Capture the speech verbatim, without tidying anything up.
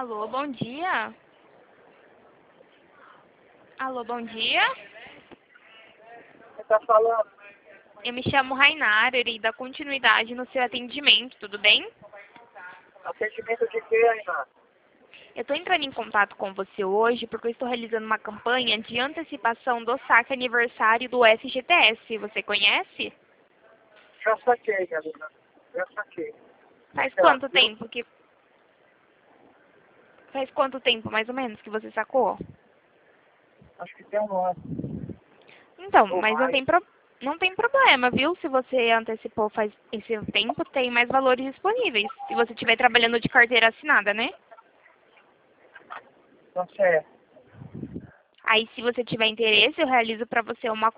Alô, bom dia. Alô, bom dia. Você está falando? Eu me chamo Rainara, irei dar continuidade no seu atendimento, tudo bem? Atendimento de quê, Ainara? Eu estou entrando em contato com você hoje porque eu estou realizando uma campanha de antecipação do saque aniversário do F G T S. Você conhece? Já saquei, galera. Já saquei. Faz Já, quanto viu? tempo que... Faz quanto tempo, mais ou menos, que você sacou? Acho que tem um ano. Então, Ou mas não mais. tem, pro... não tem problema, viu? Se você antecipou faz esse tempo, tem mais valores disponíveis. Se você estiver trabalhando de carteira assinada, né? Então, certo. Aí, se você tiver interesse, eu realizo para você uma